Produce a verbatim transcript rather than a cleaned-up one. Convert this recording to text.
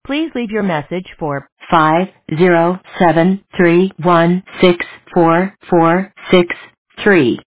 Please leave your message for five zero seven three one six four four six three.